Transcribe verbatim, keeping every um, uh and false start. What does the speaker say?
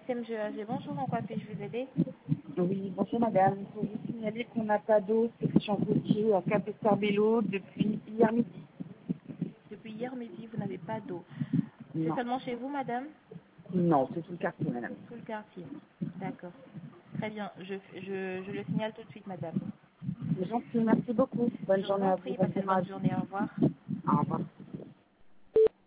S M G A G, bonjour, en quoi puis-je vous aider? Oui, bonjour madame. Il faut vous signaler qu'on n'a pas d'eau sur le champ routier à Cap Escarbello depuis hier midi. Depuis hier midi, vous n'avez pas d'eau. C'est Non. seulement chez vous, madame? Non, c'est tout le quartier madame. Tout le quartier. D'accord. Très bien, je, je, je le signale tout de suite, madame. C'est gentil, merci beaucoup. Bonne Je vous journée en à vous, prie, bon passez une bonne courage. journée, au revoir. Au revoir.